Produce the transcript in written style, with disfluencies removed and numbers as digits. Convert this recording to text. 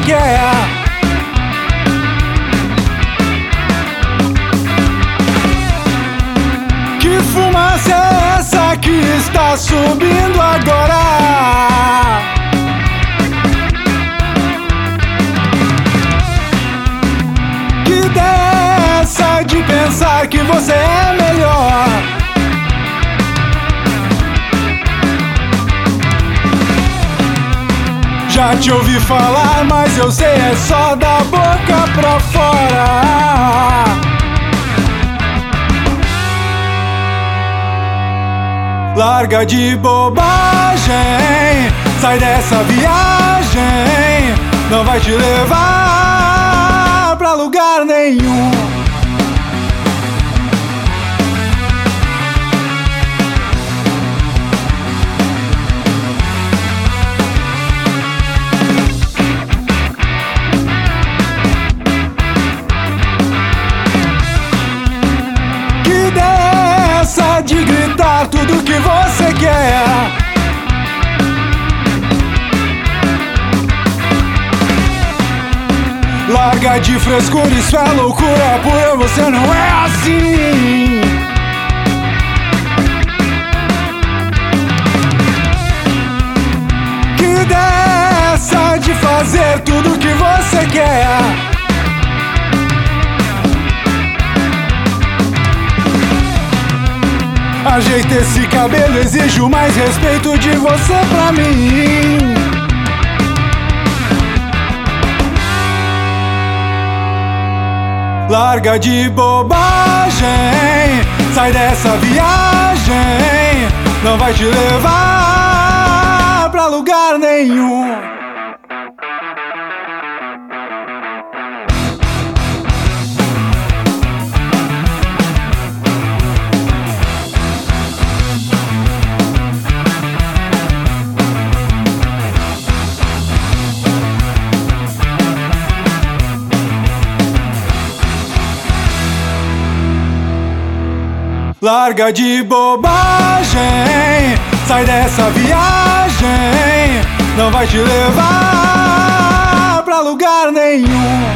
quer. Que fumaça é essa que está subindo agora? Que ideia é essa de pensar que você é melhor? Já te ouvi falar, mas eu sei, é só da boca pra fora. Larga de bobagem, sai dessa viagem, não vai te levar pra lugar nenhum. De gritar tudo que você quer. Larga de frescura, isso é loucura pura, você não é assim. Que ideia é essa de fazer tudo que você quer? Ajeita esse cabelo, exijo mais respeito de você pra mim. Larga de bobagem, sai dessa viagem, não vai te levar pra lugar nenhum. Larga de bobagem, sai dessa viagem, não vai te levar pra lugar nenhum.